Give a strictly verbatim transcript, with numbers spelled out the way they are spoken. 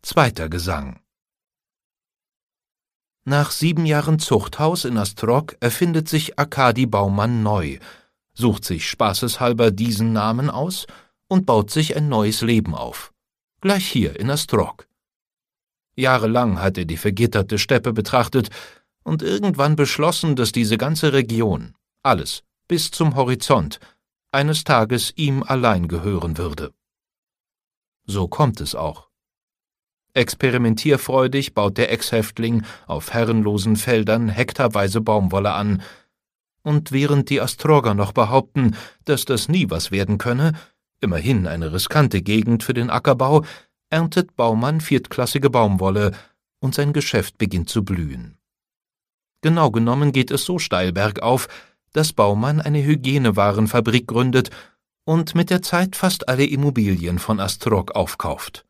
Zweiter Gesang. Nach sieben Jahren Zuchthaus in Astrok erfindet sich Arkadi Baumann neu, sucht sich spaßeshalber diesen Namen aus und baut sich ein neues Leben auf. Gleich hier in Astrok. Jahrelang hat er die vergitterte Steppe betrachtet und irgendwann beschlossen, dass diese ganze Region, alles, bis zum Horizont, eines Tages ihm allein gehören würde. So kommt es auch. Experimentierfreudig baut der Ex-Häftling auf herrenlosen Feldern hektarweise Baumwolle an, und während die Astroger noch behaupten, dass das nie was werden könne, immerhin eine riskante Gegend für den Ackerbau, erntet Baumann viertklassige Baumwolle und sein Geschäft beginnt zu blühen. Genau genommen geht es so steil bergauf, dass Baumann eine Hygienewarenfabrik gründet und mit der Zeit fast alle Immobilien von Astrok aufkauft.